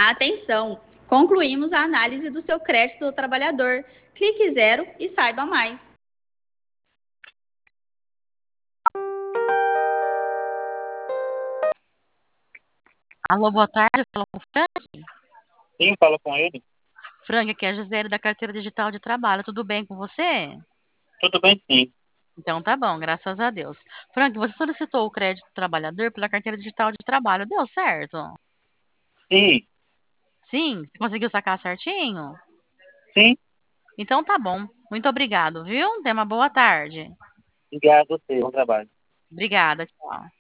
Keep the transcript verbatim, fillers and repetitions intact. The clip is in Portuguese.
Atenção! Concluímos a análise do seu crédito do trabalhador. Clique zero e saiba mais. Alô, boa tarde, fala com o Frank. Sim, fala com ele. Frank, aqui é a Gisele da Carteira Digital de Trabalho. Tudo bem com você? Tudo bem, sim. Então tá bom, graças a Deus. Frank, você solicitou o crédito do trabalhador pela Carteira Digital de Trabalho. Deu certo? Sim, Sim? Você conseguiu sacar certinho? sim. Então tá bom. Muito obrigado, viu? Tenha uma boa tarde. Obrigado a você. Bom trabalho. Obrigada, tchau.